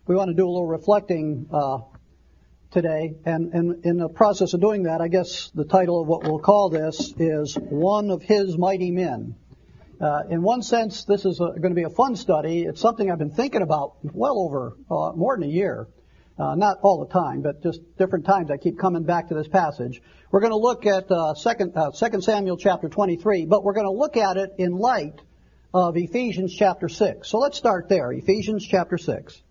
we want to do a little reflecting today, and in the process of doing that, I guess the title of what we'll call this is One of His Mighty Men. In one sense, this is going to be a fun study. It's something I've been thinking about well over more than a year. Not all the time, but just different times I keep coming back to this passage. We're going to look at 2 Samuel chapter 23, but we're going to look at it in light of Ephesians chapter 6. So let's start there, Ephesians chapter 6.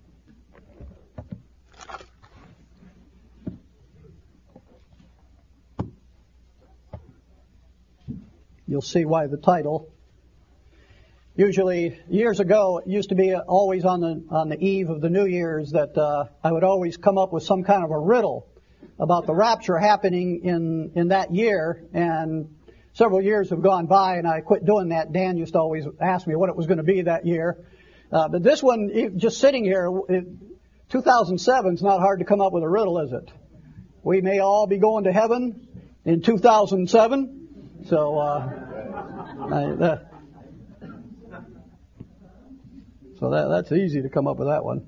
You'll see why the title. Usually, years ago, it used to be always on the eve of the New Year's that I would always come up with some kind of a riddle about the rapture happening in that year. And several years have gone by, and I quit doing that. Dan used to always ask me what it was going to be that year. But this one, just sitting here, 2007 is not hard to come up with a riddle, is it? We may all be going to heaven in 2007. So that's easy to come up with that one.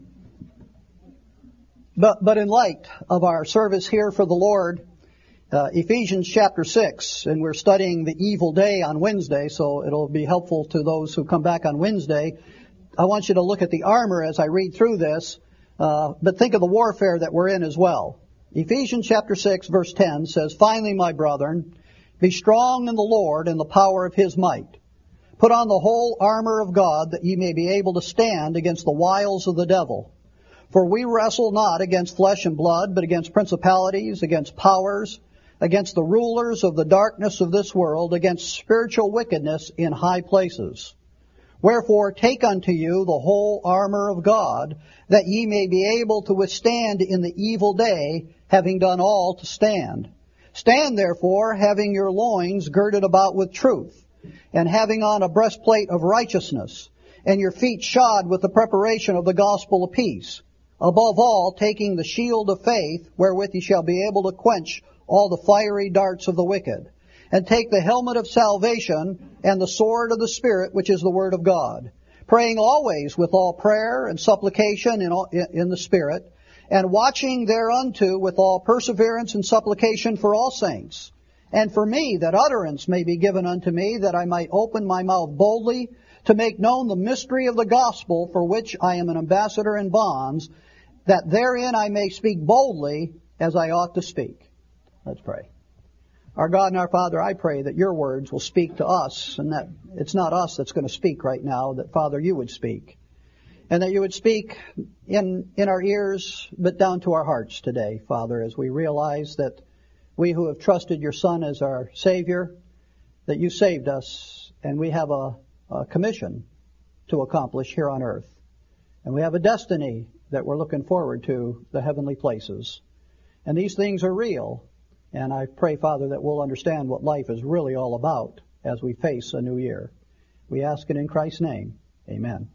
But in light of our service here for the Lord, Ephesians chapter 6, and we're studying the evil day on Wednesday, so it'll be helpful to those who come back on Wednesday. I want you to look at the armor as I read through this, but think of the warfare that we're in as well. Ephesians chapter 6, verse 10 says, "Finally, my brethren, be strong in the Lord and the power of His might. Put on the whole armor of God, that ye may be able to stand against the wiles of the devil. For we wrestle not against flesh and blood, but against principalities, against powers, against the rulers of the darkness of this world, against spiritual wickedness in high places. Wherefore take unto you the whole armor of God, that ye may be able to withstand in the evil day, having done all to stand. Stand therefore, having your loins girded about with truth, and having on a breastplate of righteousness, and your feet shod with the preparation of the gospel of peace. Above all, taking the shield of faith, wherewith ye shall be able to quench all the fiery darts of the wicked. And take the helmet of salvation, and the sword of the Spirit, which is the word of God. Praying always with all prayer and supplication in the Spirit, and watching thereunto with all perseverance and supplication for all saints. And for me, that utterance may be given unto me, that I might open my mouth boldly, to make known the mystery of the gospel, for which I am an ambassador in bonds, that therein I may speak boldly as I ought to speak." Let's pray. Our God and our Father, I pray that your words will speak to us, and that it's not us that's going to speak right now, that, Father, you would speak. And that you would speak in our ears, but down to our hearts today, Father, as we realize that we who have trusted your Son as our Savior, that you saved us, and we have a commission to accomplish here on earth. And we have a destiny that we're looking forward to, the heavenly places. And these things are real. And I pray, Father, that we'll understand what life is really all about as we face a new year. We ask it in Christ's name. Amen.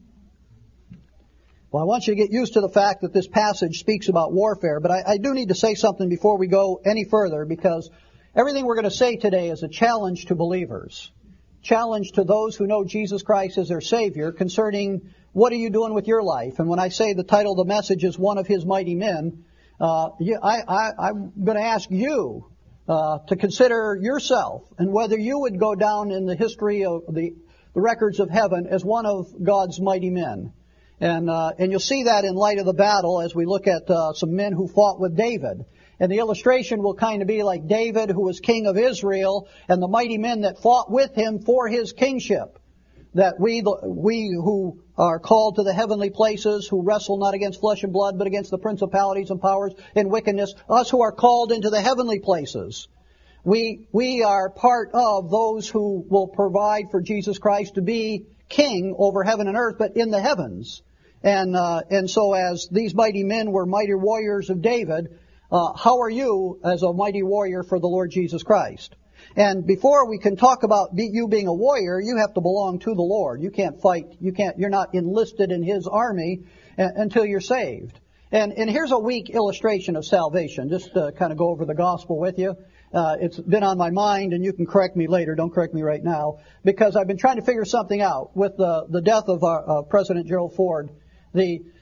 Well, I want you to get used to the fact that this passage speaks about warfare, but I do need to say something before we go any further, because everything we're going to say today is a challenge to believers, challenge to those who know Jesus Christ as their Savior concerning what are you doing with your life. And when I say the title of the message is One of His Mighty Men, I'm going to ask you to consider yourself and whether you would go down in the history of the records of heaven as one of God's mighty men. And you'll see that in light of the battle as we look at some men who fought with David. And the illustration will kind of be like David, who was king of Israel, and the mighty men that fought with him for his kingship. That we who are called to the heavenly places, who wrestle not against flesh and blood, but against the principalities and powers and wickedness, us who are called into the heavenly places, we are part of those who will provide for Jesus Christ to be king over heaven and earth, but in the heavens. And so as these mighty men were mighty warriors of David, how are you as a mighty warrior for the Lord Jesus Christ? And before we can talk about you being a warrior, you have to belong to the Lord. You can't fight. You're not enlisted in His army until you're saved. And here's a weak illustration of salvation. Just to kind of go over the gospel with you. It's been on my mind, and you can correct me later. Don't correct me right now, because I've been trying to figure something out with the death of President Gerald Ford. The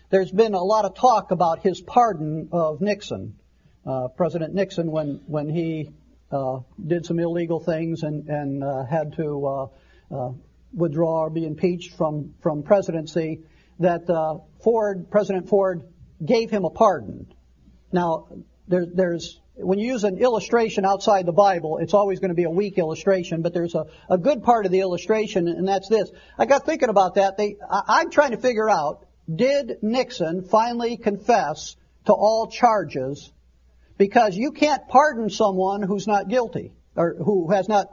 there's been a lot of talk about his pardon of Nixon. President Nixon, when he did some illegal things and had to withdraw or be impeached from presidency, that President Ford gave him a pardon. Now, there's when you use an illustration outside the Bible, it's always going to be a weak illustration, but there's a good part of the illustration, and that's this. I got thinking about that. I'm trying to figure out, did Nixon finally confess to all charges? Because you can't pardon someone who's not guilty, or who has not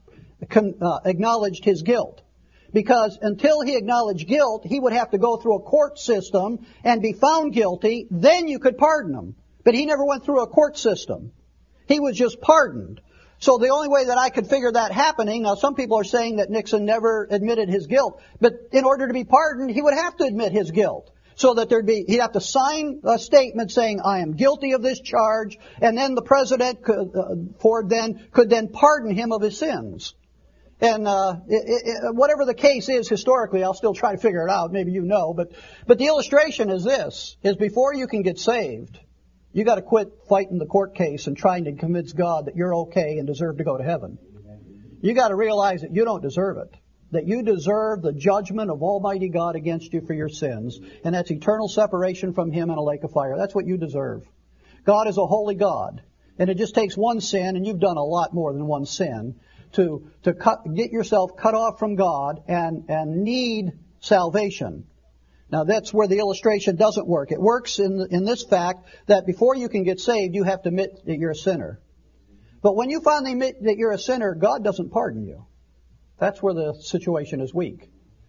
acknowledged his guilt. Because until he acknowledged guilt, he would have to go through a court system and be found guilty, then you could pardon him. But he never went through a court system. He was just pardoned. So the only way that I could figure that happening, now some people are saying that Nixon never admitted his guilt, but in order to be pardoned, he would have to admit his guilt. So that he'd have to sign a statement saying, I am guilty of this charge, and then the president, Ford, could then pardon him of his sins. And whatever the case is historically, I'll still try to figure it out. Maybe you know, but the illustration is this: is before you can get saved, you got to quit fighting the court case and trying to convince God that you're okay and deserve to go to heaven. You got to realize that you don't deserve it. That you deserve the judgment of Almighty God against you for your sins. And that's eternal separation from Him in a lake of fire. That's what you deserve. God is a holy God. And it just takes one sin, and you've done a lot more than one sin, to get yourself cut off from God and need salvation. Now that's where the illustration doesn't work. It works in this fact that before you can get saved, you have to admit that you're a sinner. But when you finally admit that you're a sinner, God doesn't pardon you. That's where the situation is weak.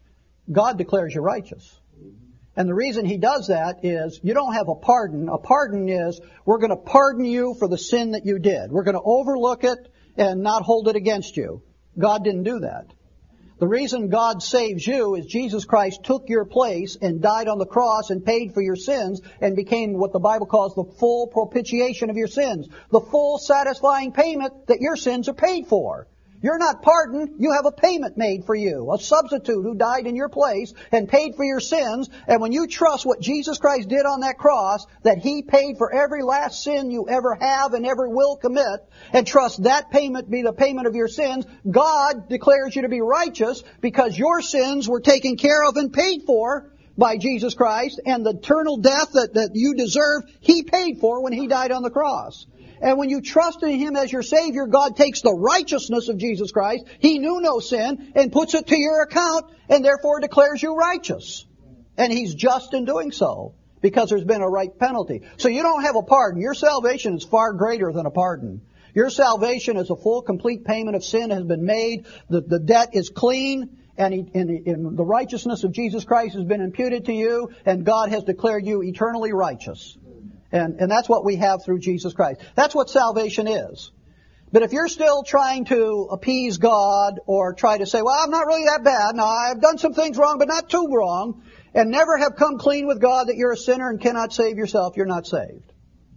God declares you righteous. And the reason He does that is you don't have a pardon. A pardon is we're going to pardon you for the sin that you did. We're going to overlook it and not hold it against you. God didn't do that. The reason God saves you is Jesus Christ took your place and died on the cross and paid for your sins and became what the Bible calls the full propitiation of your sins. The full satisfying payment that your sins are paid for. You're not pardoned. You have a payment made for you. A substitute who died in your place and paid for your sins. And when you trust what Jesus Christ did on that cross, that He paid for every last sin you ever have and ever will commit, and trust that payment be the payment of your sins, God declares you to be righteous because your sins were taken care of and paid for by Jesus Christ, and the eternal death that you deserve, He paid for when He died on the cross. And when you trust in Him as your Savior, God takes the righteousness of Jesus Christ, He knew no sin, and puts it to your account, and therefore declares you righteous. And He's just in doing so, because there's been a right penalty. So you don't have a pardon. Your salvation is far greater than a pardon. Your salvation is a full, complete payment of sin has been made. The debt is clean, and the righteousness of Jesus Christ has been imputed to you, and God has declared you eternally righteous. And that's what we have through Jesus Christ. That's what salvation is. But if you're still trying to appease God or try to say, well, I'm not really that bad. Now, I've done some things wrong, but not too wrong, and never have come clean with God that you're a sinner and cannot save yourself, you're not saved.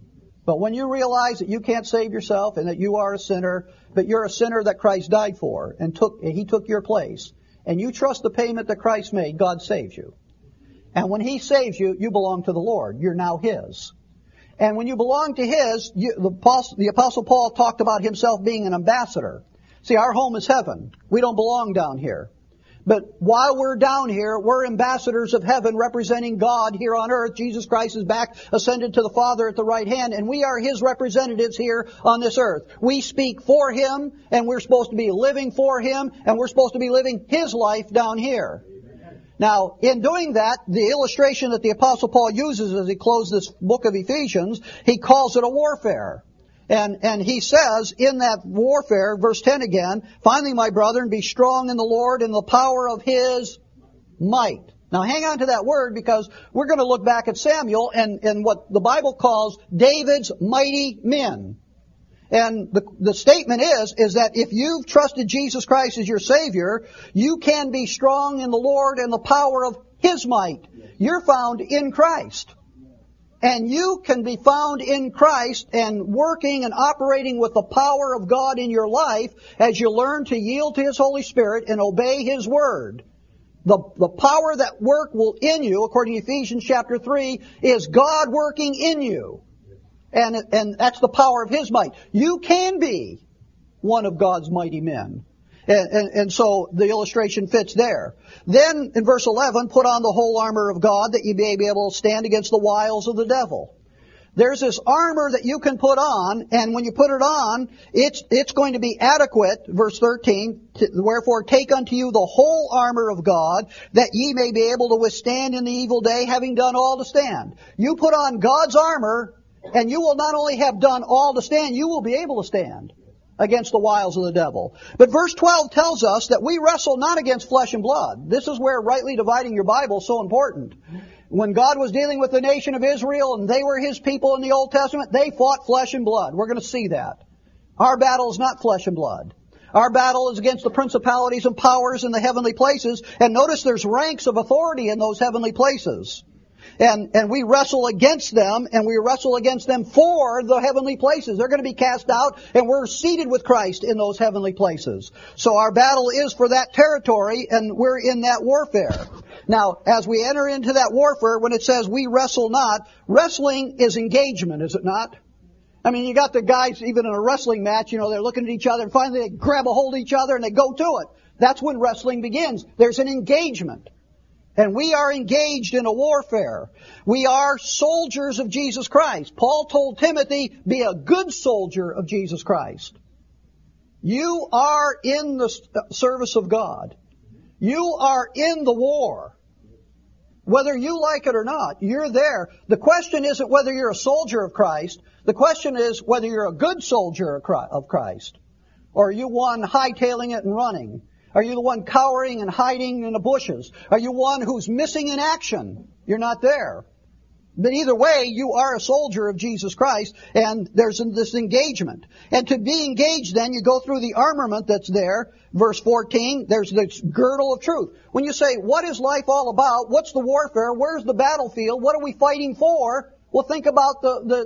But when you realize that you can't save yourself and that you are a sinner, but you're a sinner that Christ died for and He took your place, and you trust the payment that Christ made, God saves you. And when He saves you, you belong to the Lord. You're now His. And when you belong to His, the Apostle Paul talked about himself being an ambassador. See, our home is heaven. We don't belong down here. But while we're down here, we're ambassadors of heaven representing God here on earth. Jesus Christ is back, ascended to the Father at the right hand, and we are His representatives here on this earth. We speak for Him, and we're supposed to be living for Him, and we're supposed to be living His life down here. Now, in doing that, the illustration that the Apostle Paul uses as he closes this book of Ephesians, he calls it a warfare. And he says in that warfare, verse 10 again, finally, my brethren, be strong in the Lord and the power of His might. Now, hang on to that word, because we're going to look back at Samuel and what the Bible calls David's mighty men. And the statement is that if you've trusted Jesus Christ as your Savior, you can be strong in the Lord and the power of His might. You're found in Christ. And you can be found in Christ and working and operating with the power of God in your life as you learn to yield to His Holy Spirit and obey His Word. The power that work will in you, according to Ephesians chapter 3, is God working in you. And that's the power of His might. You can be one of God's mighty men. And so the illustration fits there. Then in verse 11, put on the whole armor of God that you may be able to stand against the wiles of the devil. There's this armor that you can put on, and when you put it on, it's going to be adequate. Verse 13, wherefore take unto you the whole armor of God, that ye may be able to withstand in the evil day, having done all to stand. You put on God's armor, and you will not only have done all to stand, you will be able to stand against the wiles of the devil. But verse 12 tells us that we wrestle not against flesh and blood. This is where rightly dividing your Bible is so important. When God was dealing with the nation of Israel and they were His people in the Old Testament, they fought flesh and blood. We're going to see that. Our battle is not flesh and blood. Our battle is against the principalities and powers in the heavenly places. And notice there's ranks of authority in those heavenly places. And we wrestle against them, and we wrestle against them for the heavenly places. They're going to be cast out, and we're seated with Christ in those heavenly places. So our battle is for that territory, and we're in that warfare. Now, as we enter into that warfare, when it says we wrestle not, wrestling is engagement, is it not? I mean, you got the guys, even in a wrestling match, they're looking at each other, and finally they grab a hold of each other, and they go to it. That's when wrestling begins. There's an engagement. And we are engaged in a warfare. We are soldiers of Jesus Christ. Paul told Timothy, be a good soldier of Jesus Christ. You are in the service of God. You are in the war. Whether you like it or not, you're there. The question isn't whether you're a soldier of Christ. The question is whether you're a good soldier of Christ. Or are you one hightailing it and running? Are you the one cowering and hiding in the bushes? Are you one who's missing in action? You're not there. But either way, you are a soldier of Jesus Christ, and there's this engagement. And to be engaged then, you go through the armament that's there. Verse 14, there's this girdle of truth. When you say, what is life all about? What's the warfare? Where's the battlefield? What are we fighting for? Well, think about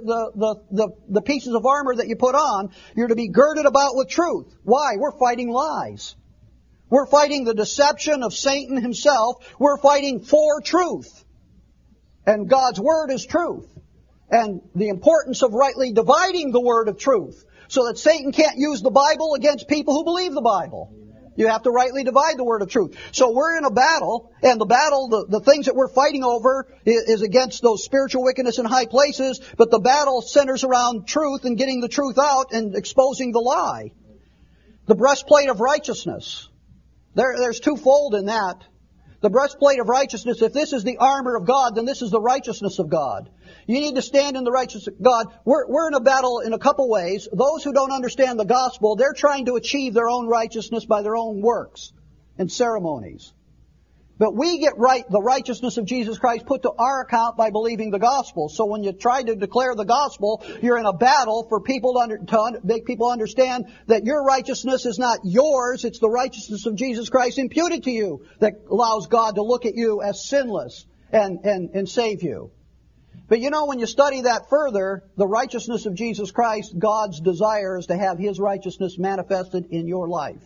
the pieces of armor that you put on. You're to be girded about with truth. Why? We're fighting lies. We're fighting the deception of Satan himself. We're fighting for truth. And God's Word is truth. And the importance of rightly dividing the Word of truth so that Satan can't use the Bible against people who believe the Bible. You have to rightly divide the Word of truth. So we're in a battle, and the battle, the things that we're fighting over is against those spiritual wickedness in high places, but the battle centers around truth and getting the truth out and exposing the lie. The breastplate of righteousness. There's twofold in that. The breastplate of righteousness, if this is the armor of God, then this is the righteousness of God. You need to stand in the righteousness of God. We're in a battle in a couple ways. Those who don't understand the gospel, they're trying to achieve their own righteousness by their own works and ceremonies. But we get the righteousness of Jesus Christ put to our account by believing the gospel. So when you try to declare the gospel, you're in a battle for people to make people understand that your righteousness is not yours. It's the righteousness of Jesus Christ imputed to you that allows God to look at you as sinless and save you. But when you study that further, the righteousness of Jesus Christ, God's desire is to have His righteousness manifested in your life.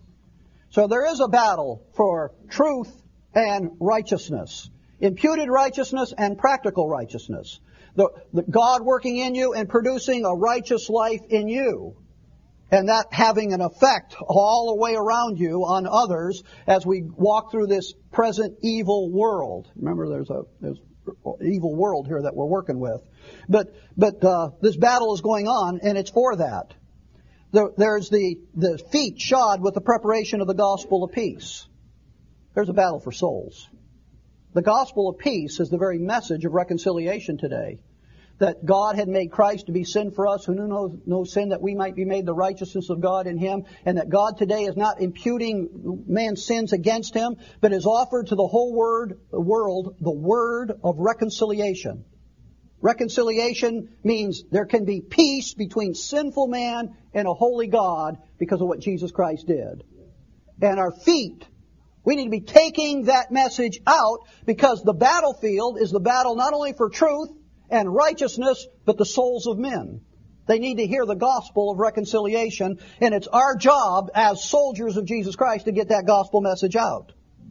So there is a battle for truth and righteousness. Imputed righteousness and practical righteousness. The God working in you and producing a righteous life in you. And that having an effect all the way around you on others as we walk through this present evil world. Remember, there's an evil world here that we're working with. But this battle is going on, and it's for that. There's the feet shod with the preparation of the gospel of peace. There's a battle for souls. The gospel of peace is the very message of reconciliation today. That God had made Christ to be sin for us, who knew no sin, that we might be made the righteousness of God in Him, and that God today is not imputing man's sins against him, but has offered to the whole world the word of reconciliation. Reconciliation means there can be peace between sinful man and a holy God because of what Jesus Christ did. And our feet, we need to be taking that message out because the battlefield is the battle not only for truth and righteousness, but the souls of men. They need to hear the gospel of reconciliation, and it's our job as soldiers of Jesus Christ to get that gospel message out.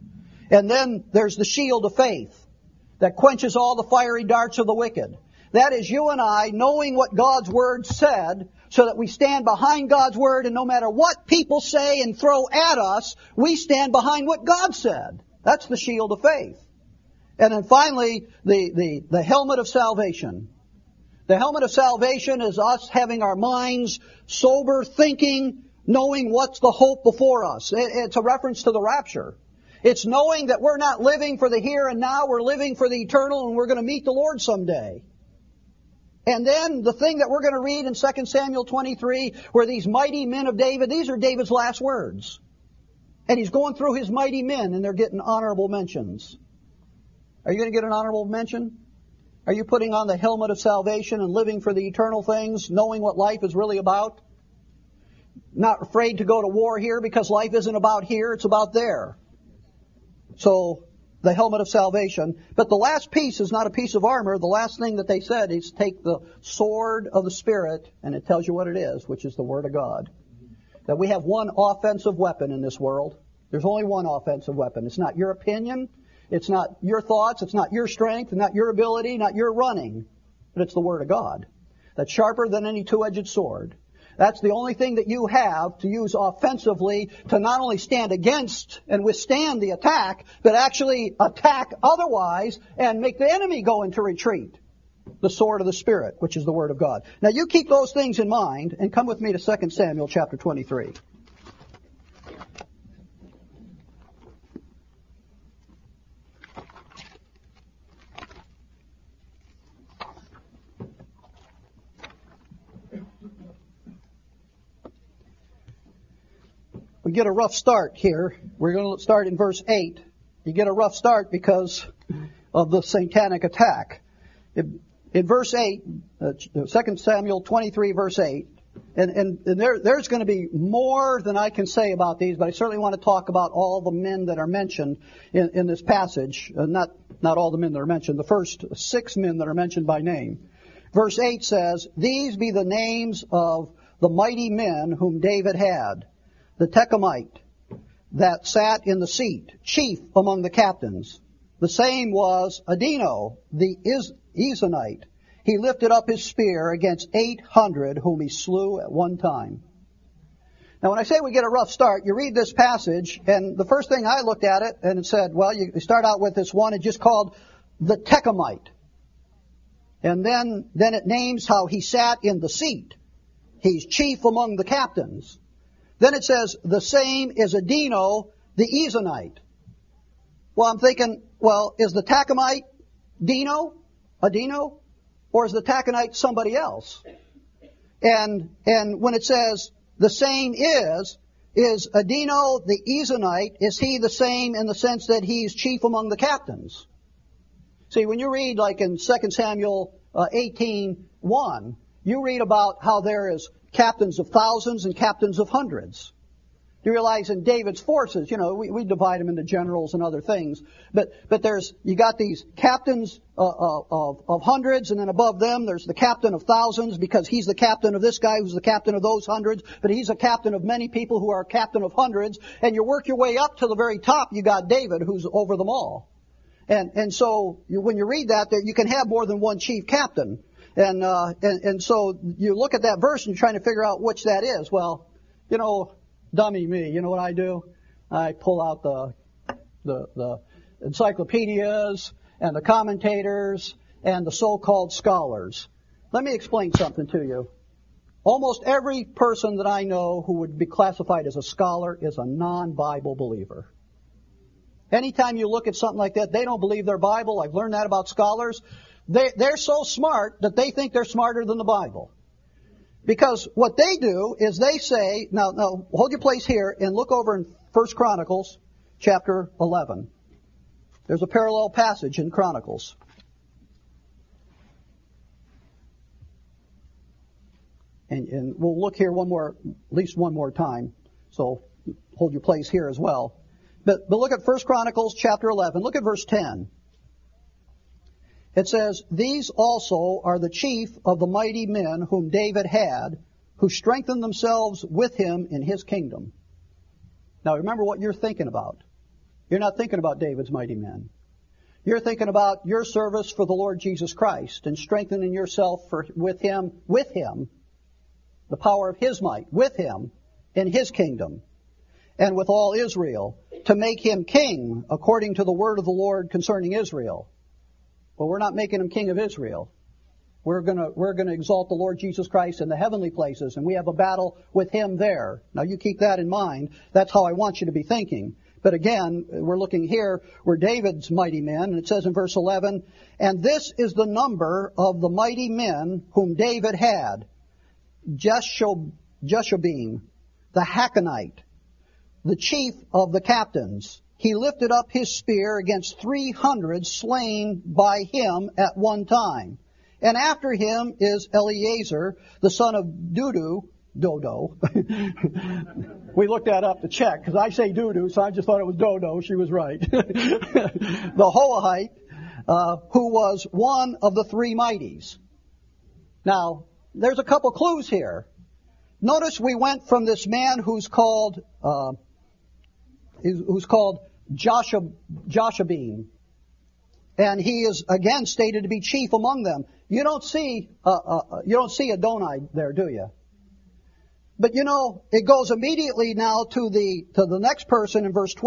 And then there's the shield of faith that quenches all the fiery darts of the wicked. That is you and I knowing what God's Word said so that we stand behind God's Word, and no matter what people say and throw at us, we stand behind what God said. That's the shield of faith. And then finally, the helmet of salvation. The helmet of salvation is us having our minds sober, thinking, knowing what's the hope before us. It's a reference to the rapture. It's knowing that we're not living for the here and now, we're living for the eternal, and we're going to meet the Lord someday. And then the thing that we're going to read in 2 Samuel 23, where these mighty men of David, these are David's last words. And he's going through his mighty men, and they're getting honorable mentions. Are you going to get an honorable mention? Are you putting on the helmet of salvation and living for the eternal things, knowing what life is really about? Not afraid to go to war here because life isn't about here, it's about there. So, the helmet of salvation. But the last piece is not a piece of armor. The last thing that they said is take the sword of the Spirit, and it tells you what it is, which is the Word of God. That we have one offensive weapon in this world. There's only one offensive weapon. It's not your opinion. It's not your thoughts. It's not your strength. Not your ability. Not your running. But it's the Word of God. That's sharper than any two-edged sword. That's the only thing that you have to use offensively to not only stand against and withstand the attack, but actually attack otherwise and make the enemy go into retreat. The sword of the Spirit, which is the Word of God. Now you keep those things in mind and come with me to 2 Samuel chapter 23. We get a rough start here. We're going to start in verse 8. You get a rough start because of the satanic attack. In verse 8, 2 Samuel 23, verse 8, and there's going to be more than I can say about these, but I certainly want to talk about all the men that are mentioned in this passage. Not all the men that are mentioned, the first 6 men that are mentioned by name. Verse 8 says, "These be the names of the mighty men whom David had. The Tecumite that sat in the seat, chief among the captains. The same was Adino, the Ezonite. He lifted up his spear against 800 whom he slew at one time." Now when I say we get a rough start, you read this passage, and the first thing I looked at it, and it said, well, you start out with this one, it's just called the Tecumite. And then it names how he sat in the seat. He's chief among the captains. Then it says, the same is Adino, the Ezonite. Well, I'm thinking, well, is the Tecumite Adino? Or is the Tecumite somebody else? And when it says, the same is Adino, the Ezonite, is he the same in the sense that he's chief among the captains? See, when you read like in 2 Samuel 18:1, you read about how there is captains of thousands and captains of hundreds. You realize in David's forces, we divide them into generals and other things, but you got these captains of hundreds, and then above them there's the captain of thousands, because he's the captain of this guy who's the captain of those hundreds, but he's a captain of many people who are a captain of hundreds, and you work your way up to the very top, you got David who's over them all. And so when you read that, you can have more than one chief captain. And so you look at that verse and you're trying to figure out which that is. Well, dummy me. You know what I do? I pull out the encyclopedias and the commentators and the so-called scholars. Let me explain something to you. Almost every person that I know who would be classified as a scholar is a non-Bible believer. Anytime you look at something like that, they don't believe their Bible. I've learned that about scholars. They're so smart that they think they're smarter than the Bible. Because what they do is they say, now hold your place here and look over in 1 Chronicles chapter 11. There's a parallel passage in Chronicles. And we'll look here at least one more time. So hold your place here as well. But look at 1 Chronicles chapter 11. Look at verse 10. It says, "These also are the chief of the mighty men whom David had, who strengthened themselves with him in his kingdom." Now remember what you're thinking about. You're not thinking about David's mighty men. You're thinking about your service for the Lord Jesus Christ and strengthening yourself with Him, the power of His might, with Him in His kingdom and with all Israel, to make Him king according to the word of the Lord concerning Israel. But we're not making Him king of Israel. We're going to exalt the Lord Jesus Christ in the heavenly places, and we have a battle with Him there. Now you keep that in mind. That's how I want you to be thinking. But again, we're looking here, we're David's mighty men, and it says in verse 11, and this is the number of the mighty men whom David had. Jeshobeam, the Hakanite, the chief of the captains. He lifted up his spear against 300 slain by him at one time. And after him is Eleazar, the son of Dodo. We looked that up to check, because I say Dodo, so I just thought it was Dodo. She was right. The Hoahite, who was one of the three mighties. Now, there's a couple clues here. Notice we went from this man who's called Joshabim, and he is again stated to be chief among them. You don't see Adonai there, do you? But you know, it goes immediately now to the next person in verse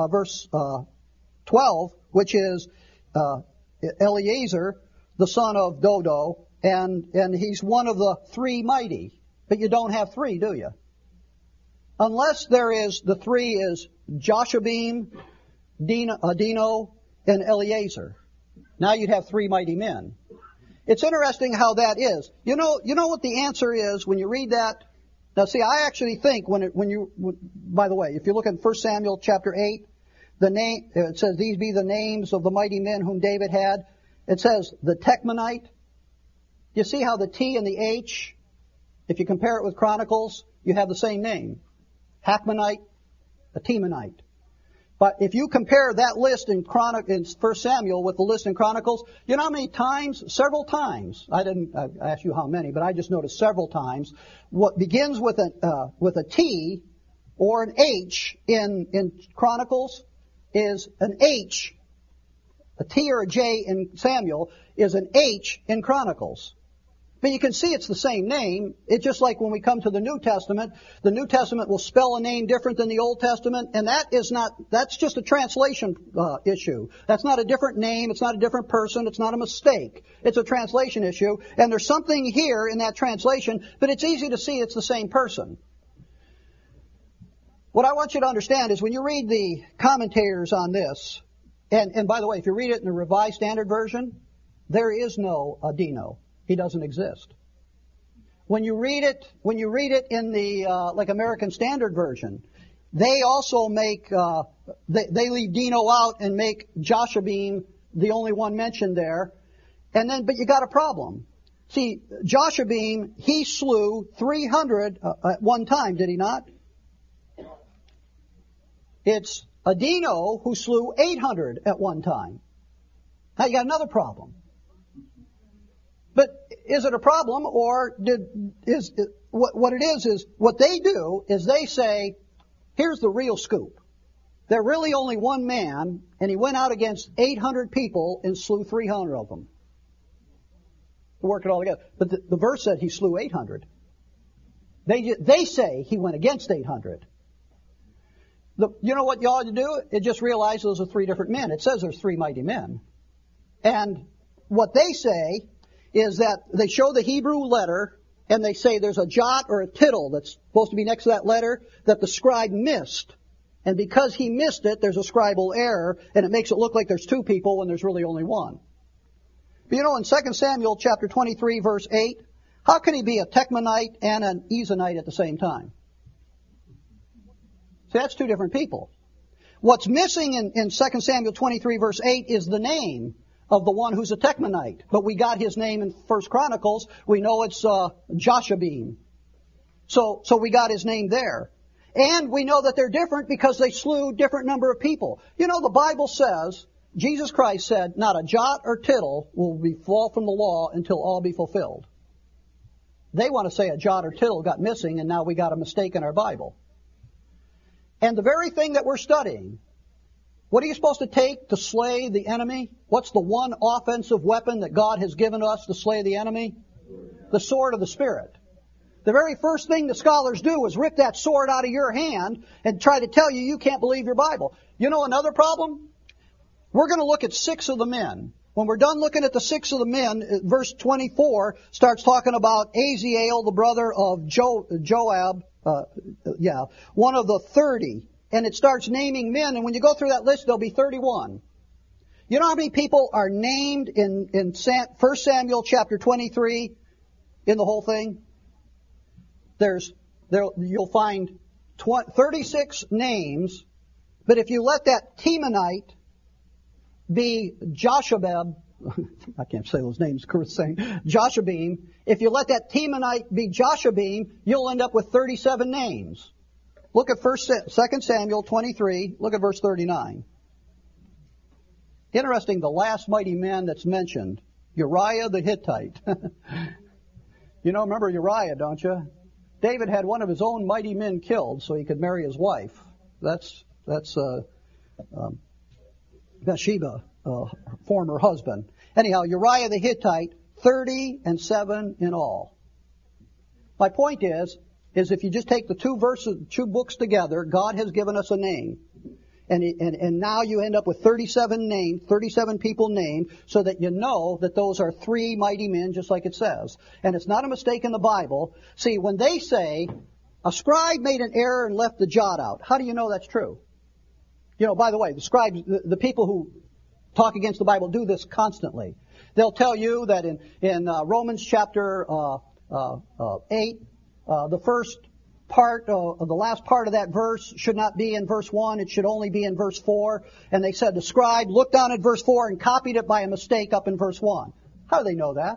12, which is Eleazar, the son of Dodo, and he's one of the three mighty. But you don't have three, do you? Unless the three is Joshabim, Dino, and Eleazar. Now you'd have three mighty men. It's interesting how that is. You know what the answer is when you read that? Now see, I actually think by the way, if you look at 1 Samuel chapter 8, it says, these be the names of the mighty men whom David had. It says, the Techmanite. You see how the T and the H, if you compare it with Chronicles, you have the same name. Hakmonite, a Temanite. But if you compare that list in 1 Samuel with the list in Chronicles, you know how many times? Several times. I didn't ask you how many, but I just noticed several times. What begins with a T or an H in Chronicles is an H. A T or a J in Samuel is an H in Chronicles. But you can see it's the same name. It's just like when we come to the New Testament will spell a name different than the Old Testament, and that's just a translation issue. That's not a different name, it's not a different person, it's not a mistake. It's a translation issue, and there's something here in that translation, but it's easy to see it's the same person. What I want you to understand is when you read the commentators on this, and by the way, if you read it in the Revised Standard Version, there is no Adino. He doesn't exist. When you read it in the like American Standard Version, they also make they leave Dino out and make Joshabim the only one mentioned there. But you got a problem. See, Joshabim, he slew 300 at one time, did he not? It's Adino who slew 800 at one time. Now you got another problem. But is it a problem, or what it is what they do is they say, here's the real scoop. They're really only one man, and he went out against 800 people and slew 300 of them. To work it all together. But the verse said he slew 800. They say he went against 800. You know what you ought to do? It just realize those are three different men. It says there's three mighty men. And what they say is that they show the Hebrew letter, and they say there's a jot or a tittle that's supposed to be next to that letter that the scribe missed. And because he missed it, there's a scribal error, and it makes it look like there's two people when there's really only one. But you know, in 2 Samuel chapter 23, verse 8, how can he be a Techmanite and an Ezonite at the same time? See, that's two different people. What's missing in 2 Samuel 23, verse 8 is the name of the one who's a Techmanite. But we got his name in 1 Chronicles. We know it's Joshabim. So we got his name there. And we know that they're different because they slew different number of people. You know, the Bible says, Jesus Christ said, not a jot or tittle will fall from the law until all be fulfilled. They want to say a jot or tittle got missing and now we got a mistake in our Bible. And the very thing that we're studying, What are you supposed to take to slay the enemy? What's the one offensive weapon that God has given us to slay the enemy? The sword of the Spirit. The very first thing the scholars do is rip that sword out of your hand and try to tell you you can't believe your Bible. You know another problem? We're going to look at 6 of the men. When we're done looking at the 6 of the men, verse 24 starts talking about Aziel, the brother of Joab, one of the 30. And it starts naming men, and when you go through that list, there'll be 31. You know how many people are named in 1 Samuel chapter 23 in the whole thing? You'll find 36 names, but if you let that Temanite be Joshabeb, I can't say those names, Joshabim, if you let that Temanite be Joshabim, you'll end up with 37 names. Look at 2 Samuel 23, look at verse 39. Interesting, the last mighty man that's mentioned, Uriah the Hittite. You know, remember Uriah, don't you? David had one of his own mighty men killed so he could marry his wife. That's Bathsheba, former husband. Anyhow, Uriah the Hittite, 37 in all. My point is if you just take the two books together, God has given us a name. And now you end up with 37 people named, so that you know that those are 3 mighty men, just like it says. And it's not a mistake in the Bible. See, when they say, a scribe made an error and left the jot out, how do you know that's true? You know, by the way, the scribes, the people who talk against the Bible do this constantly. They'll tell you that in Romans chapter 8, the first part of the last part of that verse should not be in verse 1, it should only be in verse 4. And they said the scribe looked down at verse 4 and copied it by a mistake up in verse 1. How do they know that?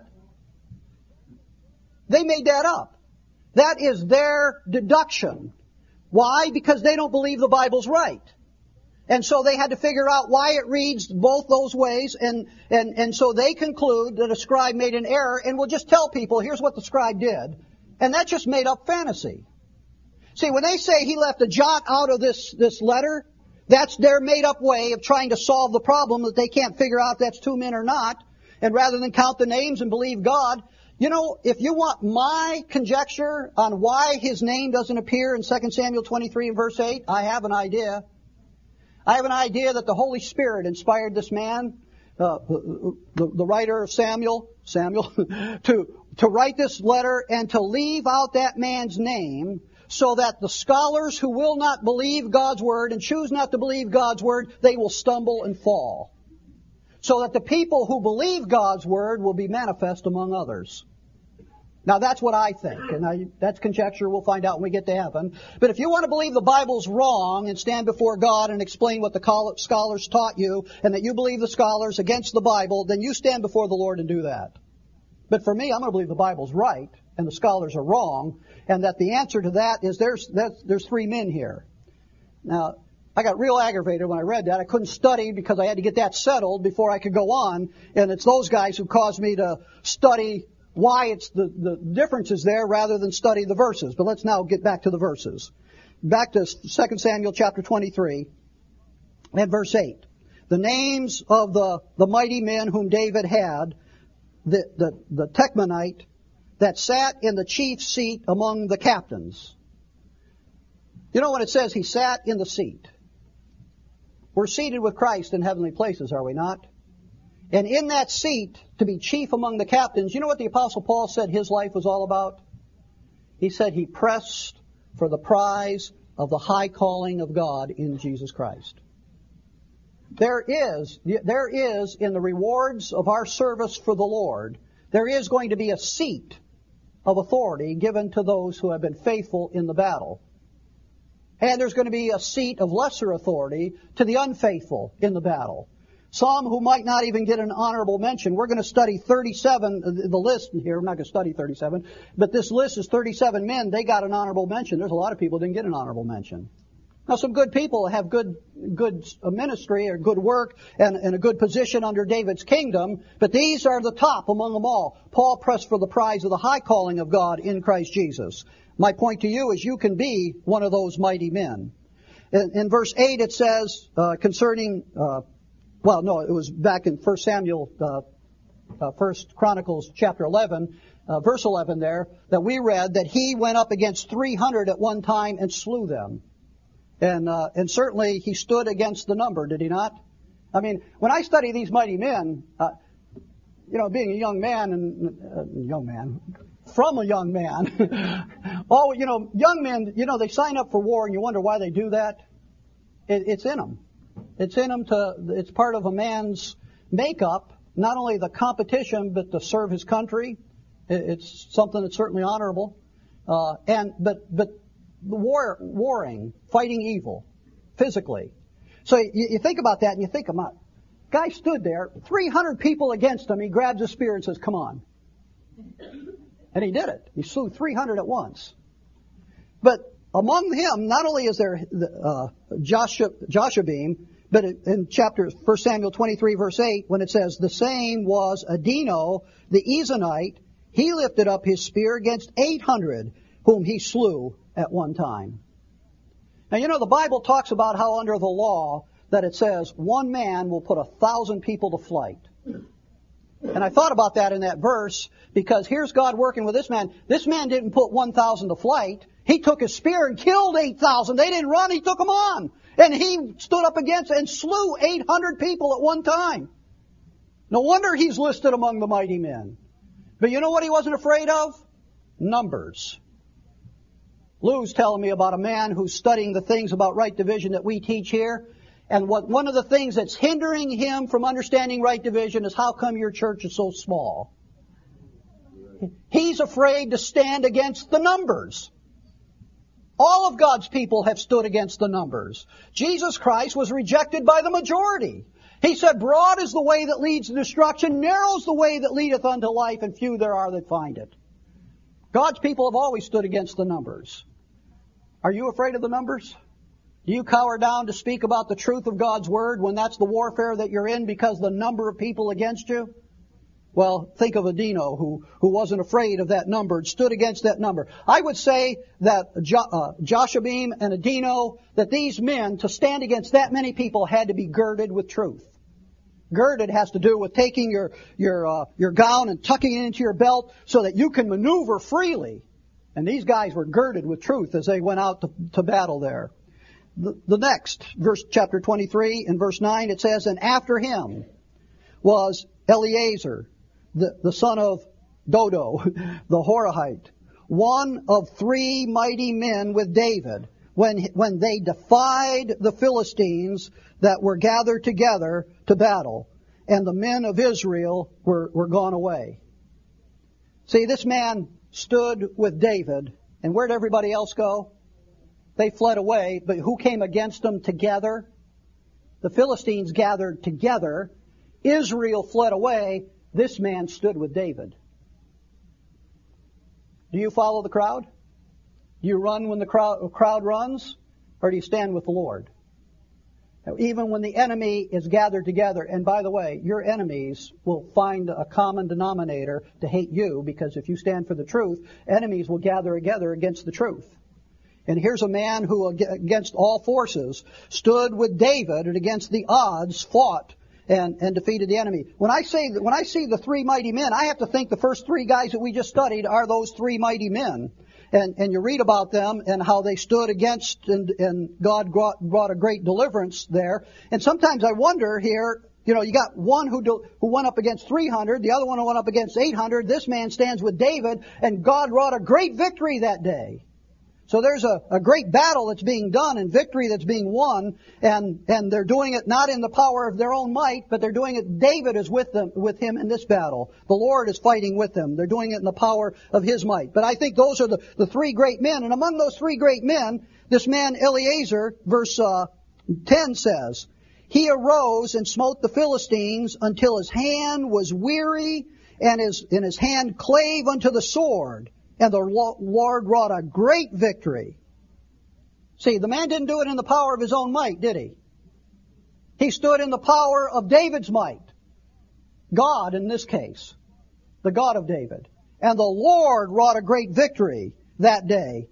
They made that up. That is their deduction. Why? Because they don't believe the Bible's right. And so they had to figure out why it reads both those ways, and so they conclude that a scribe made an error, and we'll just tell people, here's what the scribe did. And that's just made up fantasy. See, when they say he left a jot out of this letter, that's their made up way of trying to solve the problem that they can't figure out if that's 2 men or not. And rather than count the names and believe God, you know, if you want my conjecture on why his name doesn't appear in 2 Samuel 23 and verse 8, I have an idea. I have an idea that the Holy Spirit inspired this man, the writer of Samuel, to write this letter and to leave out that man's name so that the scholars who will not believe God's Word and choose not to believe God's Word, they will stumble and fall. So that the people who believe God's Word will be manifest among others. Now that's what I think, and that's conjecture. We'll find out when we get to heaven. But if you want to believe the Bible's wrong and stand before God and explain what the scholars taught you, and that you believe the scholars against the Bible, then you stand before the Lord and do that. But for me, I'm going to believe the Bible's right and the scholars are wrong, and that the answer to that is there's 3 men here. Now, I got real aggravated when I read that. I couldn't study because I had to get that settled before I could go on, and it's those guys who caused me to study why it's the difference is there rather than study the verses. But let's now get back to the verses. Back to 2 Samuel chapter 23 and verse 8. The names of the mighty men whom David had, the Temanite that sat in the chief seat among the captains. You know when it says he sat in the seat? We're seated with Christ in heavenly places, are we not? And in that seat, to be chief among the captains, you know what the Apostle Paul said his life was all about? He said he pressed for the prize of the high calling of God in Jesus Christ. There is in the rewards of our service for the Lord, there is going to be a seat of authority given to those who have been faithful in the battle. And there's going to be a seat of lesser authority to the unfaithful in the battle. Some who might not even get an honorable mention. We're going to study 37, the list here. I'm not going to study 37, but this list is 37 men. They got an honorable mention. There's a lot of people who didn't get an honorable mention. Now, some good people have good ministry or good work and a good position under David's kingdom, but these are the top among them all. Paul pressed for the prize of the high calling of God in Christ Jesus. My point to you is you can be one of those mighty men. In verse 8 it says concerning, it was back in 1 Samuel, 1 Chronicles chapter 11, verse 11 there, that we read that he went up against 300 at one time and slew them. And certainly he stood against the number, did he not? I mean, when I study these mighty men, being a young man, from a young man, young men, they sign up for war and you wonder why they do that. It's in them. It's in them it's part of a man's makeup, not only the competition, but to serve his country. It's something that's certainly honorable. But warring, fighting evil, physically. So you think about that and you think about, guy stood there, 300 people against him, he grabs a spear and says, come on. And he did it. He slew 300 at once. But among him, not only is there Joshabim, but in 1 Samuel 23 verse 8, when it says, the same was Adino, the Ezonite, he lifted up his spear against 800, whom he slew at one time. Now, the Bible talks about how under the law that it says one man will put 1,000 people to flight. And I thought about that in that verse because here's God working with this man. This man didn't put 1,000 to flight. He took his spear and killed 8,000. They didn't run. He took them on. And he stood up against and slew 800 people at one time. No wonder he's listed among the mighty men. But you know what he wasn't afraid of? Numbers. Lou's telling me about a man who's studying the things about right division that we teach here. And one of the things that's hindering him from understanding right division is how come your church is so small? He's afraid to stand against the numbers. All of God's people have stood against the numbers. Jesus Christ was rejected by the majority. He said, broad is the way that leads to destruction, narrow is the way that leadeth unto life, and few there are that find it. God's people have always stood against the numbers. Are you afraid of the numbers? Do you cower down to speak about the truth of God's Word when that's the warfare that you're in because the number of people against you? Well, think of Adino, who wasn't afraid of that number and stood against that number. I would say that Joshabim and Adino, that these men, to stand against that many people, had to be girded with truth. Girded has to do with taking your gown and tucking it into your belt so that you can maneuver freely. And these guys were girded with truth as they went out to battle there. The next, chapter 23 and verse 9, it says, and after him was Eleazar, the son of Dodo, the Horahite, one of 3 mighty men with David, when they defied the Philistines that were gathered together to battle, and the men of Israel were gone away. See, this man stood with David, and where'd everybody else go? They fled away, but who came against them together? The Philistines gathered together. Israel fled away. This man stood with David. Do you follow the crowd? Do you run when the crowd runs? Or do you stand with the Lord? Now, even when the enemy is gathered together, and by the way, your enemies will find a common denominator to hate you, because if you stand for the truth, enemies will gather together against the truth. And here's a man who, against all forces, stood with David and against the odds fought and defeated the enemy. When I see the 3 mighty men, I have to think the first 3 guys that we just studied are those 3 mighty men. And you read about them and how they stood against and God brought a great deliverance there. And sometimes I wonder here, you got one who went up against 300, the other one who went up against 800. This man stands with David, and God wrought a great victory that day. So there's a great battle that's being done and victory that's being won, and they're doing it not in the power of their own might, but they're doing it, David is with him in this battle. The Lord is fighting with them. They're doing it in the power of his might. But I think those are the 3 great men, and among those 3 great men, this man Eleazar, verse 10 says, he arose and smote the Philistines until his hand was weary, and his hand clave unto the sword. And the Lord wrought a great victory. See, the man didn't do it in the power of his own might, did he? He stood in the power of David's might. God, in this case. The God of David. And the Lord wrought a great victory that day.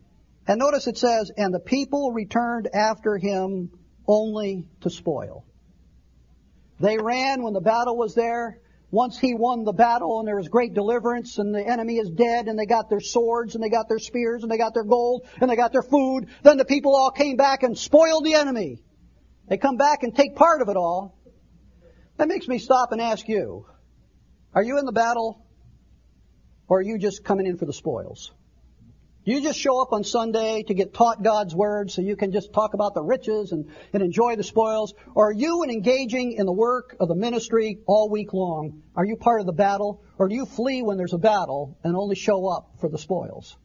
And notice it says, and the people returned after him only to spoil. They ran when the battle was there. Once he won the battle and there was great deliverance and the enemy is dead and they got their swords and they got their spears and they got their gold and they got their food, then the people all came back and spoiled the enemy. They come back and take part of it all. That makes me stop and ask you, are you in the battle or are you just coming in for the spoils? Do you just show up on Sunday to get taught God's Word so you can just talk about the riches and enjoy the spoils? Or are you engaging in the work of the ministry all week long? Are you part of the battle? Or do you flee when there's a battle and only show up for the spoils?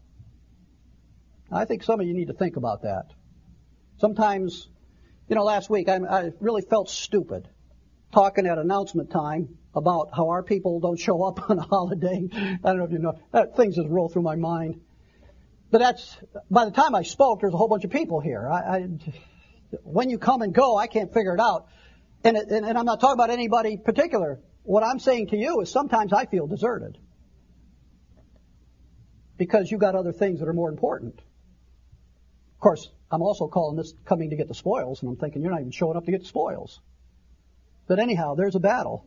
I think some of you need to think about that. Sometimes, last week I really felt stupid talking at announcement time about how our people don't show up on a holiday. I don't know if you know. Things just roll through my mind. But by the time I spoke, there's a whole bunch of people here. When you come and go, I can't figure it out. And I'm not talking about anybody particular. What I'm saying to you is sometimes I feel deserted. Because you've got other things that are more important. Of course, I'm also calling this coming to get the spoils, and I'm thinking you're not even showing up to get the spoils. But anyhow, there's a battle.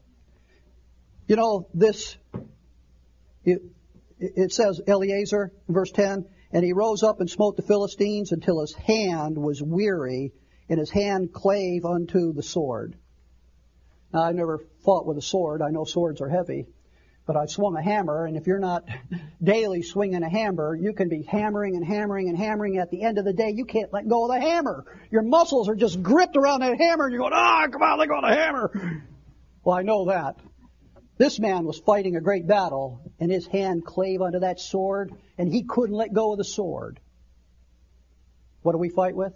It says, Eleazar, verse 10, and he rose up and smote the Philistines until his hand was weary, and his hand clave unto the sword. Now, I've never fought with a sword. I know swords are heavy. But I've swung a hammer, and if you're not daily swinging a hammer, you can be hammering and hammering and hammering. At the end of the day, you can't let go of the hammer. Your muscles are just gripped around that hammer, and you're going, come on, let go of the hammer. Well, I know that. This man was fighting a great battle, and his hand clave unto that sword, and he couldn't let go of the sword. What do we fight with?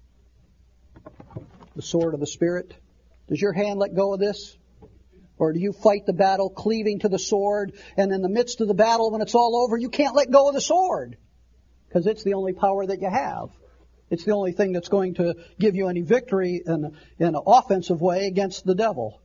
The sword of the Spirit. Does your hand let go of this? Or do you fight the battle cleaving to the sword, and in the midst of the battle, when it's all over, you can't let go of the sword? Because it's the only power that you have. It's the only thing that's going to give you any victory in an offensive way against the devil.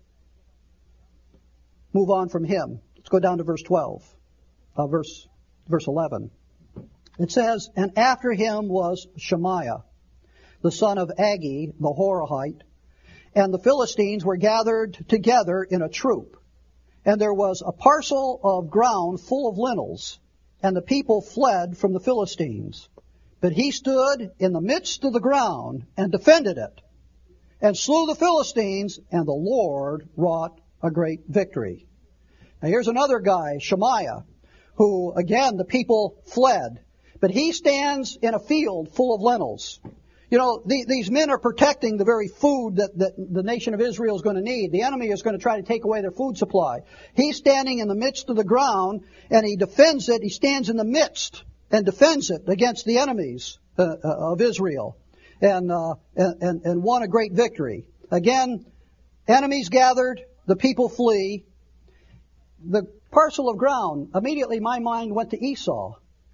Move on from him. Let's go down to verse 12. Verse 11. It says, and after him was Shemaiah, the son of Agi, the Horahite, and the Philistines were gathered together in a troop. And there was a parcel of ground full of lentils, and the people fled from the Philistines. But he stood in the midst of the ground and defended it, and slew the Philistines, and the Lord wrought a great victory. Now here's another guy, Shemaiah, who, again, the people fled. But he stands in a field full of lentils. These men are protecting the very food that the nation of Israel is going to need. The enemy is going to try to take away their food supply. He's standing in the midst of the ground, and he defends it. He stands in the midst and defends it against the enemies of Israel, and won a great victory. Again, enemies gathered, the people flee. The parcel of ground, immediately my mind went to Esau.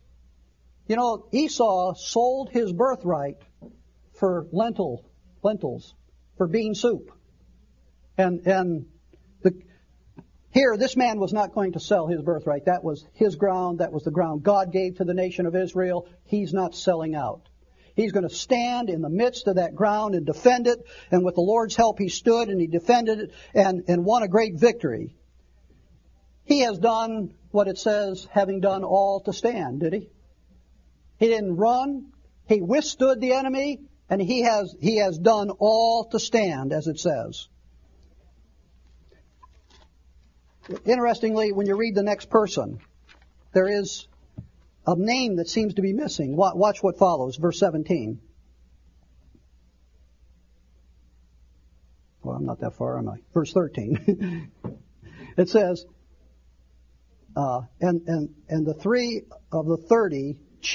Esau sold his birthright for lentils, for bean soup. Here, this man was not going to sell his birthright. That was his ground. That was the ground God gave to the nation of Israel. He's not selling out. He's going to stand in the midst of that ground and defend it. And with the Lord's help, he stood and he defended it and won a great victory. He has done what it says, having done all to stand, did he? He didn't run. He withstood the enemy, and he has done all to stand, as it says. Interestingly, when you read the next person, there is a name that seems to be missing. Watch what follows, verse 17. Well, I'm not that far, am I? Verse 13. It says, and the three of the 30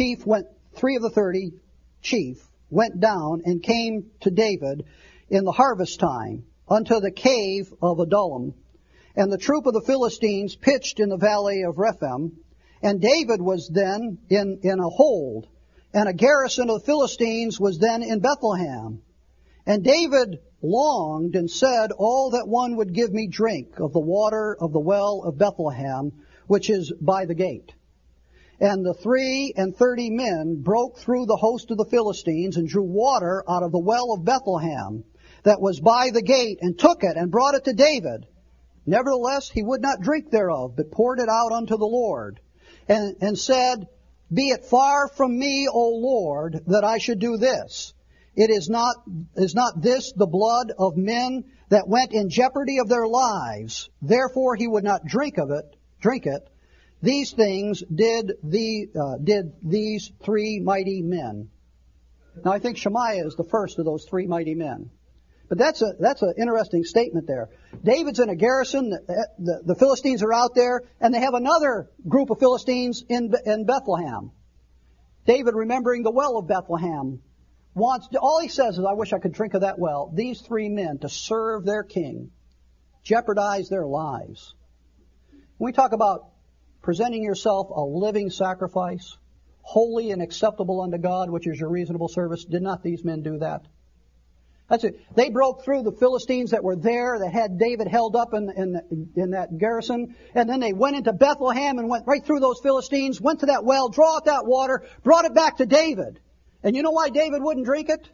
chief went down and came to David in the harvest time unto the cave of Adullam. And the troop of the Philistines pitched in the valley of Rephaim. And David was then in a hold. And a garrison of the Philistines was then in Bethlehem. And David longed and said, all that one would give me drink of the water of the well of Bethlehem, which is by the gate. And the 33 men broke through the host of the Philistines and drew water out of the well of Bethlehem that was by the gate, and took it and brought it to David. Nevertheless, he would not drink thereof, but poured it out unto the Lord, and said, Be it far from me, O Lord, that I should do this. Is not this the blood of men that went in jeopardy of their lives? Therefore he would not drink it. These things did these 3 mighty men. Now I think Shemaiah is the first of those 3 mighty men. But that's an interesting statement there. David's in a garrison. The Philistines are out there, and they have another group of Philistines in Bethlehem. David, remembering the well of Bethlehem, all he says is, I wish I could drink of that well. These 3 men, to serve their king, jeopardize their lives. When we talk about presenting yourself a living sacrifice, holy and acceptable unto God, which is your reasonable service, did not these men do that? That's it. They broke through the Philistines that were there, that had David held up in that garrison, and then they went into Bethlehem and went right through those Philistines, went to that well, drew out that water, brought it back to David. And you know why David wouldn't drink it?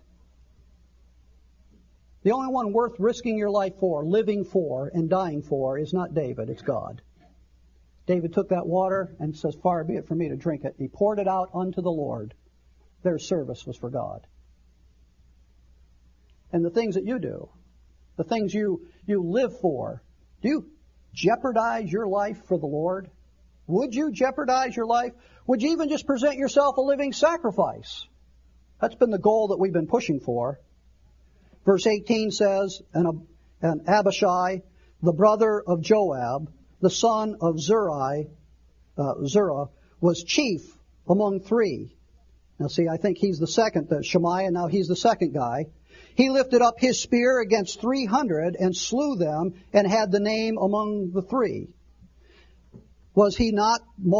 The only one worth risking your life for, living for, and dying for is not David, it's God. David took that water and says, Far be it from me to drink it. He poured it out unto the Lord. Their service was for God. And the things that you do, the things you live for, do you jeopardize your life for the Lord? Would you jeopardize your life? Would you even just present yourself a living sacrifice? That's been the goal that we've been pushing for. Verse 18 says, And Abishai, the brother of Joab, the son of Zerah, was chief among 3. Now see, I think he's the second, Shemaiah, now he's the second guy. He lifted up his spear against 300 and slew them, and had the name among the 3. Was he not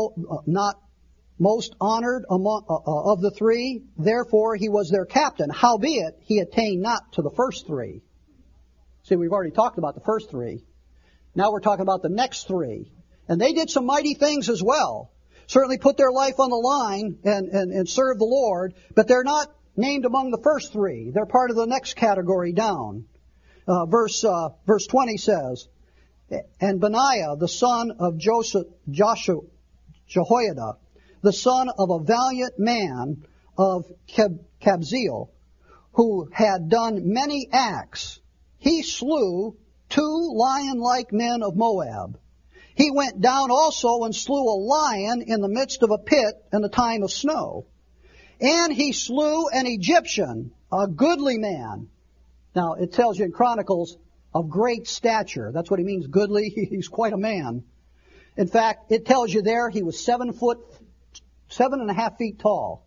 most honored of the 3? Therefore he was their captain. Howbeit he attained not to the first 3. See, we've already talked about the first 3. Now we're talking about the next 3. And they did some mighty things as well. Certainly put their life on the line and serve the Lord, but they're not named among the first 3. They're part of the next category down. Verse 20 says, And Benaiah, the son of Jehoiada, the son of a valiant man of Kabzeel, who had done many acts, he slew 2 lion-like men of Moab. He went down also and slew a lion in the midst of a pit in the time of snow. And he slew an Egyptian, a goodly man. Now, it tells you in Chronicles, of great stature. That's what he means, goodly. He's quite a man. In fact, it tells you there he was 7.5 feet tall.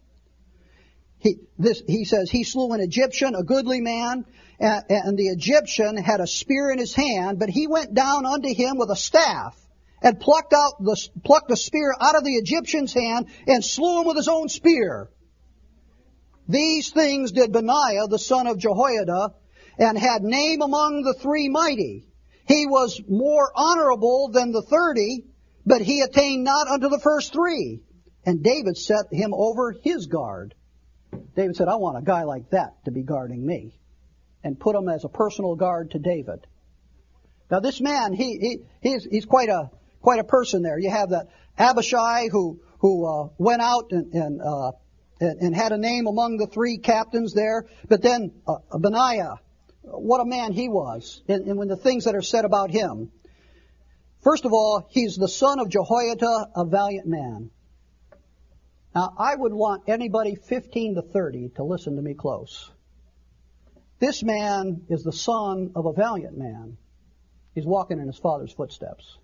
He says he slew an Egyptian, a goodly man, and the Egyptian had a spear in his hand, but he went down unto him with a staff and plucked the spear out of the Egyptian's hand and slew him with his own spear. These things did Benaiah, the son of Jehoiada, and had name among the 3 mighty. He was more honorable than the 30, but he attained not unto the first 3. And David set him over his guard. David said, I want a guy like that to be guarding me. And put him as a personal guard to David. Now this man, he's quite a person there. You have that Abishai who went out and had a name among the 3 captains there. But then Benaiah, what a man he was. And when the things that are said about him. First of all, he's the son of Jehoiada, a valiant man. Now, I would want anybody 15 to 30 to listen to me close. This man is the son of a valiant man. He's walking in his father's footsteps.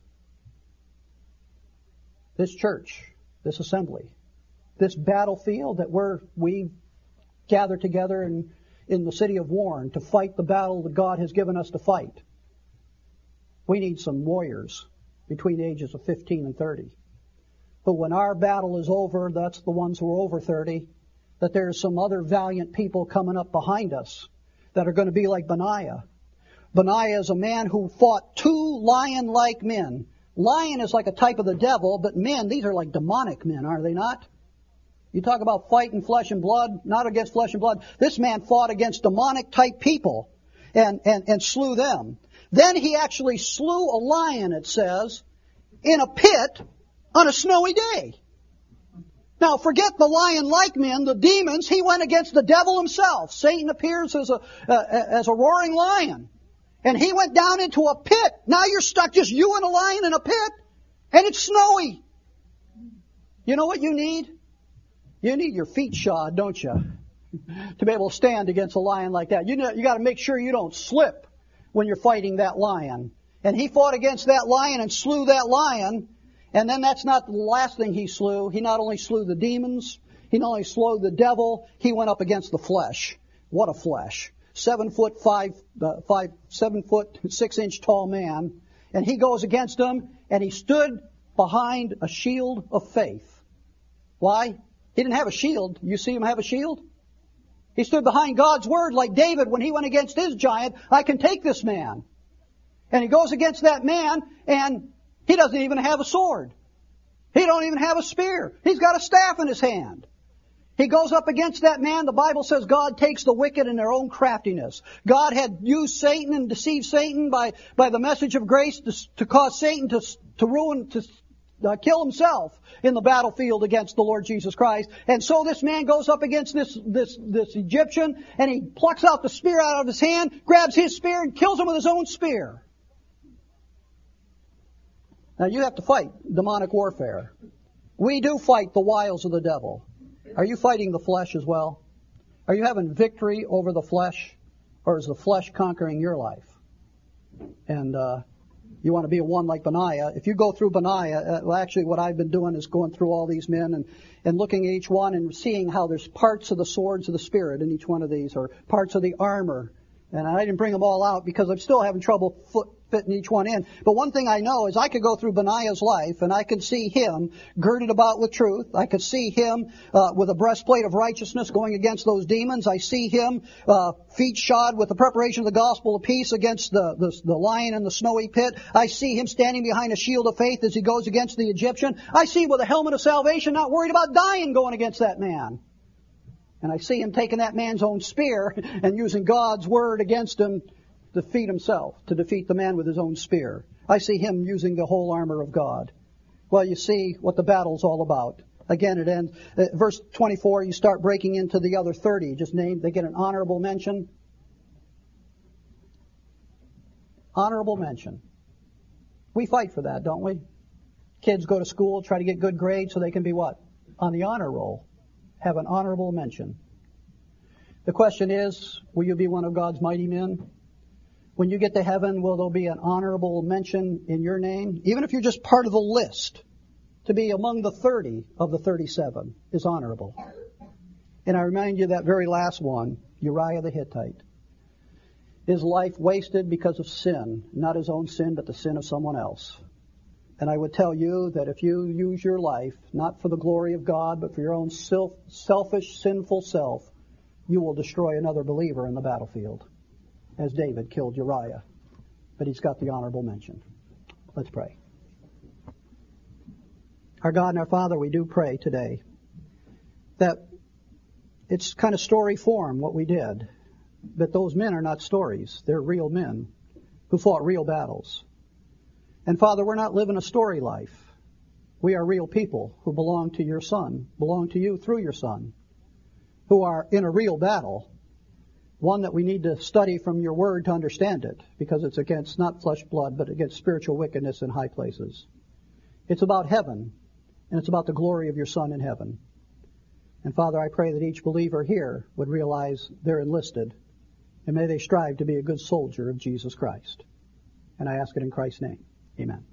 This church, this assembly, this battlefield that we gather together in the city of Warren to fight the battle that God has given us to fight. We need some warriors between the ages of 15 and 30. But when our battle is over, that's the ones who are over 30, that there's some other valiant people coming up behind us that are going to be like Benaiah. Benaiah is a man who fought 2 lion-like men. Lion is like a type of the devil, but men, these are like demonic men, are they not? You talk about fighting flesh and blood, not against flesh and blood. This man fought against demonic type people and slew them. Then he actually slew a lion, it says, in a pit on a snowy day. Now forget the lion-like men, the demons. He went against the devil himself. Satan appears as a roaring lion. And he went down into a pit. Now you're stuck, just you and a lion in a pit. And it's snowy. You know what you need? You need your feet shod, don't you? To be able to stand against a lion like that. You got to make sure you don't slip when you're fighting that lion. And he fought against that lion and slew that lion. And then that's not the last thing he slew. He not only slew the demons, he not only slew the devil, he went up against the flesh. What a flesh. 7 foot 6 inch tall man. And he goes against him, and he stood behind a shield of faith. Why? He didn't have a shield. You see him have a shield? He stood behind God's word like David when he went against his giant. I can take this man. And he goes against that man, and he doesn't even have a sword. He don't even have a spear. He's got a staff in his hand. He goes up against that man. The Bible says God takes the wicked in their own craftiness. God had used Satan and deceived Satan by the message of grace to cause Satan to ruin, to kill himself in the battlefield against the Lord Jesus Christ. And so this man goes up against this Egyptian, and he plucks out the spear out of his hand, grabs his spear, and kills him with his own spear. Now you have to fight demonic warfare. We do fight the wiles of the devil. Are you fighting the flesh as well? Are you having victory over the flesh? Or is the flesh conquering your life? And you want to be a one like Benaiah. If you go through Benaiah, actually what I've been doing is going through all these men and looking at each one and seeing how there's parts of the swords of the Spirit in each one of these, or parts of the armor. And I didn't bring them all out because I'm still having trouble fitting each one in. But one thing I know is I could go through Benaiah's life and I could see him girded about with truth. I could see him with a breastplate of righteousness going against those demons. I see him feet shod with the preparation of the gospel of peace against the lion in the snowy pit. I see him standing behind a shield of faith as he goes against the Egyptian. I see him with a helmet of salvation, not worried about dying, going against that man. And I see him taking that man's own spear and using God's word against him to defeat himself, to defeat the man with his own spear. I see him using the whole armor of God. Well, you see what the battle's all about. Again, it ends, verse 24, you start breaking into the other 30. Just they get an honorable mention. Honorable mention. We fight for that, don't we? Kids go to school, try to get good grades so they can be what? On the honor roll. Have an honorable mention. The question is, will you be one of God's mighty men? When you get to heaven, will there be an honorable mention in your name? Even if you're just part of the list, to be among the 30 of the 37 is honorable. And I remind you that very last one, Uriah the Hittite. His life wasted because of sin, not his own sin, but the sin of someone else. And I would tell you that if you use your life, not for the glory of God, but for your own selfish, sinful self, you will destroy another believer in the battlefield, as David killed Uriah. But he's got the honorable mention. Let's pray. Our God and our Father, we do pray today that it's kind of story form what we did. But those men are not stories. They're real men who fought real battles. And Father, we're not living a story life. We are real people who belong to your Son, belong to you through your Son, who are in a real battle, one that we need to study from your word to understand it, because it's against not flesh, blood, but against spiritual wickedness in high places. It's about heaven, and it's about the glory of your Son in heaven. And Father, I pray that each believer here would realize they're enlisted, and may they strive to be a good soldier of Jesus Christ. And I ask it in Christ's name. Amen.